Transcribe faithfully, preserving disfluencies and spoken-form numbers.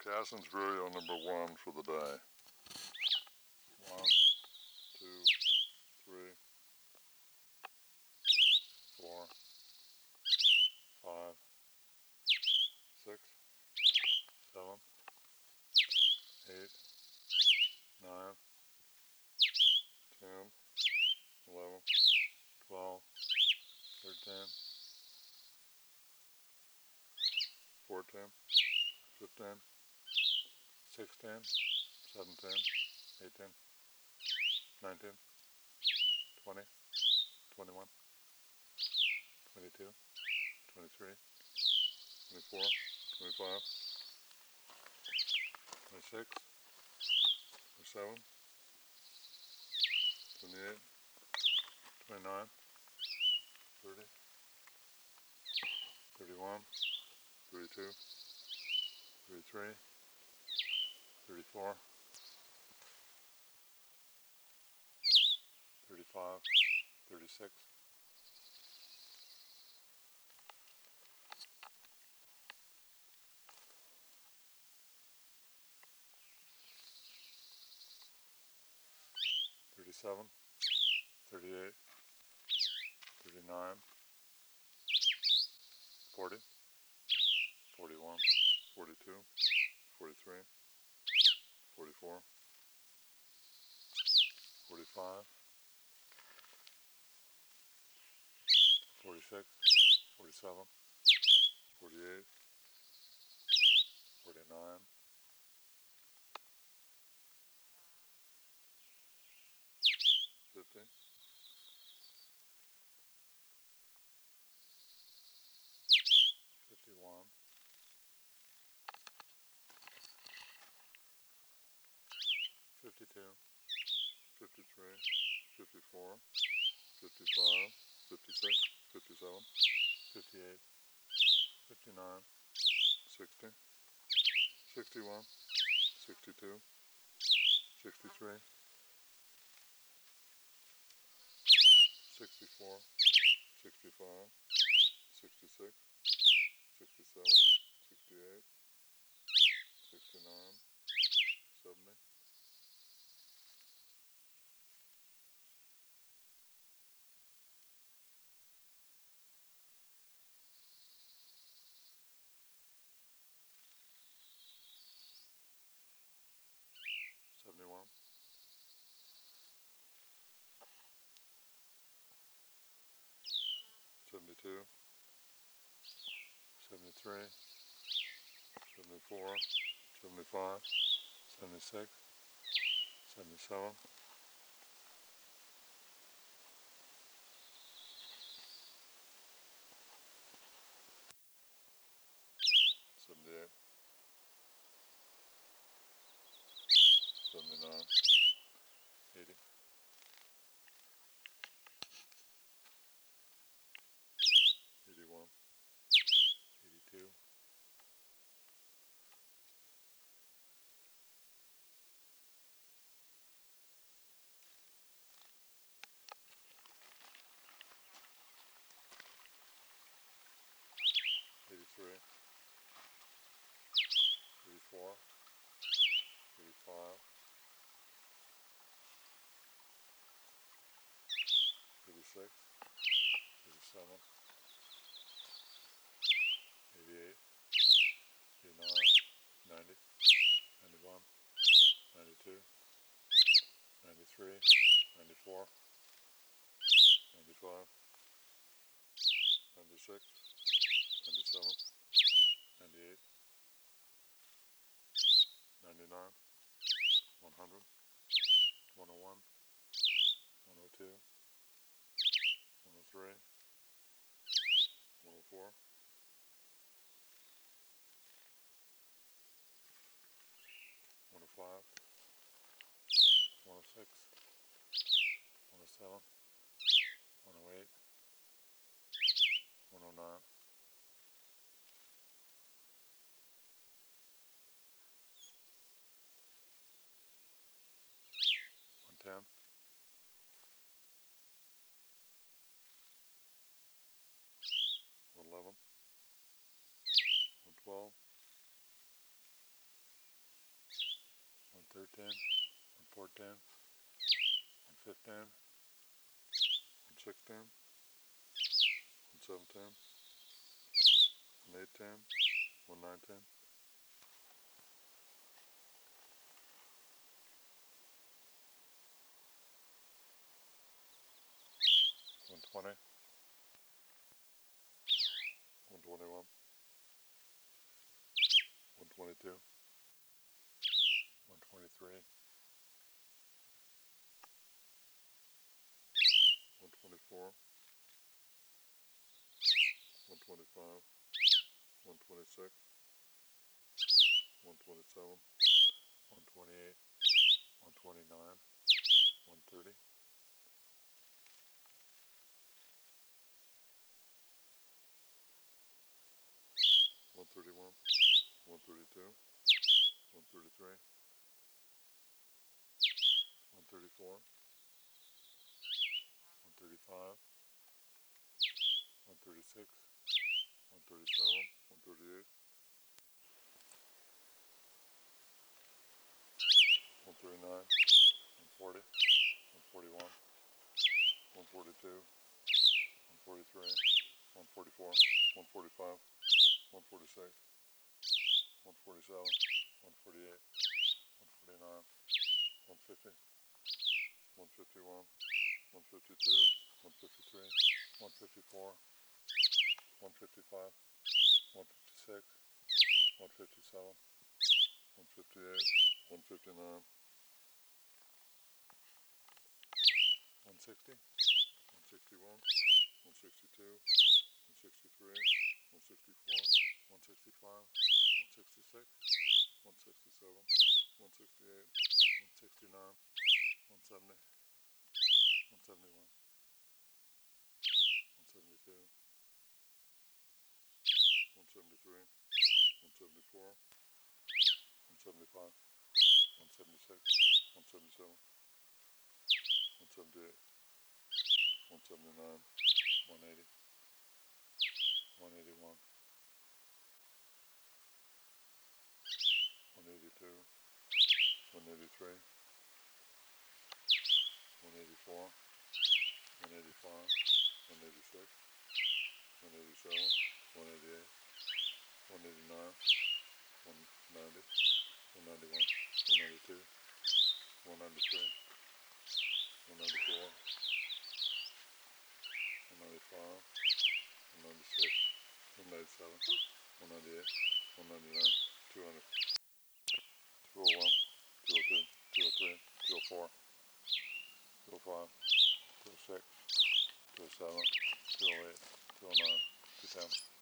Cassin's Vireo number one for the day. One, two, three, four, five, six, seven, eight, nine, ten, eleven, twelve, thirteen, fourteen, fifteen, sixteen, seventeen, eighteen, nineteen, twenty, twenty-one, twenty-two, twenty-three, twenty-four, twenty-five, twenty-six, twenty-seven, twenty-eight, twenty-nine, thirty, thirty-one, thirty-two, thirty-three, thirty-four, thirty-five, thirty-six, thirty-seven, thirty-eight, thirty-nine, forty, forty-one, forty-two, forty-three, forty-four, forty-five, forty-six, forty-seven, forty-eight, forty-nine, fifty, fifty-one, fifty-two, fifty-three, fifty-four, fifty-five, fifty-six, fifty-seven, fifty-eight, fifty-nine, sixty, sixty-one, sixty-two, sixty-three, sixty-four, sixty-five, sixty-six, sixty-seven, sixty-eight, sixty-nine, seventy, seventy-one, seventy-two, seventy-three, seventy-four, seventy-five, seventy-six, seventy-seven, seventy-eight, seventy-nine, eighty, eighty-one, eighty-two, eighty-three, eighty-four, eighty-five, eighty-six, eighty-seven, eighty-eight, eighty-nine, ninety, ninety-one, ninety-two, ninety-three, ninety-four, ninety-five, ninety-six, ninety-seven, ninety-eight, ninety-nine, one hundred, one oh one, one oh two, one oh three, one oh four, one oh five, one oh six, one oh seven, one oh eight, one oh nine, one ten, one eleven, one twelve, thirteen, one fourteen, one fifteen, one sixteen, one seventeen, one eighteen, one nineteen, one twenty, one twenty-one, one twenty-two, one twenty-three, one twenty-four, one twenty-five, one twenty-six, one twenty-seven, one twenty-eight, one twenty-nine, one thirty, one thirty-one, one thirty-two, one thirty-three, one thirty-four, one thirty-five, one thirty-six, one thirty-seven, one thirty-eight, one thirty-nine, one forty, one forty-one, one forty-two, one forty-three, one forty-four, one forty-five, one forty-six, one forty-seven, one forty-eight, one forty-nine, one fifty, one fifty-one, one fifty-two, one fifty-three, one fifty-four, one fifty-five, one fifty-six, one fifty-seven, one fifty-eight, one fifty-nine, one sixty, one sixty-one, one sixty-two, one sixty-three, one sixty-four, one sixty-five, one sixty-six, one sixty-seven, one sixty-eight, one sixty-nine, one seventy, one seventy-one, one seventy-two, one seventy-three, one seventy-four, one seventy-five, one seventy-six, one seventy-seven, one seventy-eight, one seventy-nine, one eighty, one eighty-one, one eighty-two, one eighty-three, one eighty-four, one eighty-five, one eighty-six, one eighty-seven, one eighty-eight, one eighty-nine, one ninety, one ninety-one, one ninety-two, one ninety-three, one ninety-four, one ninety-five, one ninety-six, one ninety-seven, one ninety-eight, one ninety-nine, two hundred, two oh one, two oh two, two oh three, two oh four, two oh five, two oh six, two oh seven, two oh eight, two oh nine, two ten.